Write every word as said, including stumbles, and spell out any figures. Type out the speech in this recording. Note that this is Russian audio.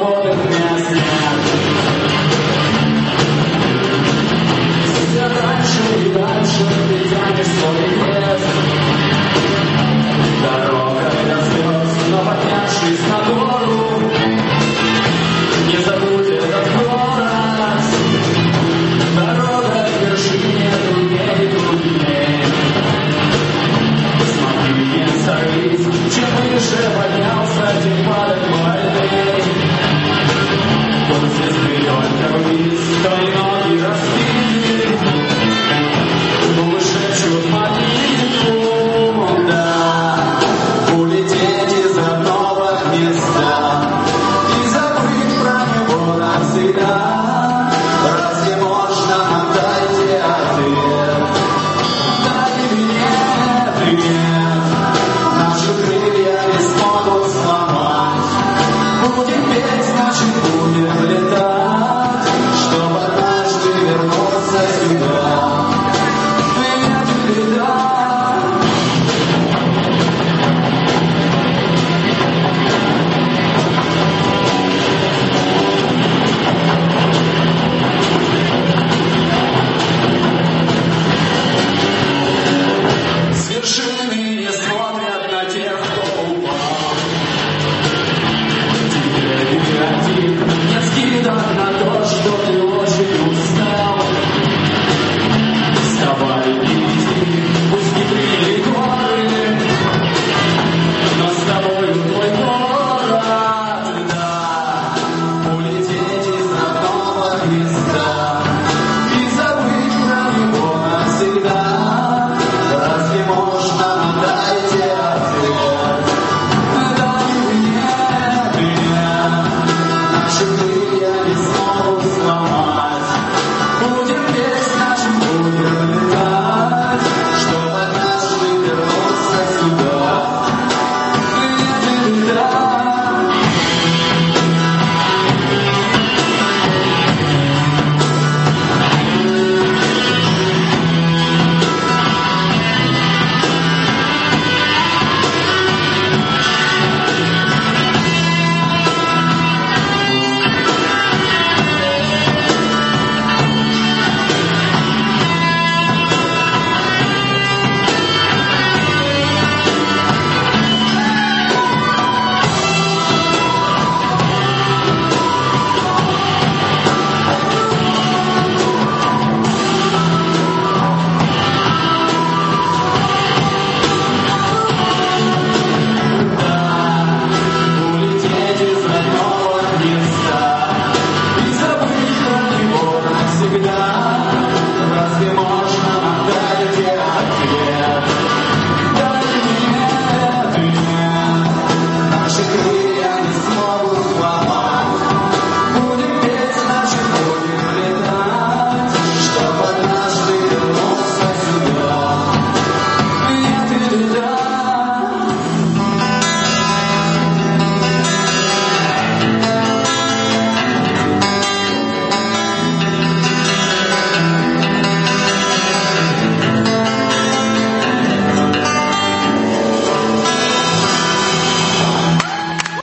свободных мест нет. Все дальше и дальше ты тянешь свой крест. Дорога до звезд, но поднявшись на гору, не забудь этот город. Дорога к вершине труднее и труднее. Смотри, не сорвись, чем выше поднялся, тем падать больней. Путь звезды только вниз, твои ноги разбиты. Губы шепчут молитву, да, улететь из родного места и забыть про него навсегда. Разве можно отдать ответ? Дай мне привет. Наши крылья не смогут сломать. Будем петь, значит будем летать.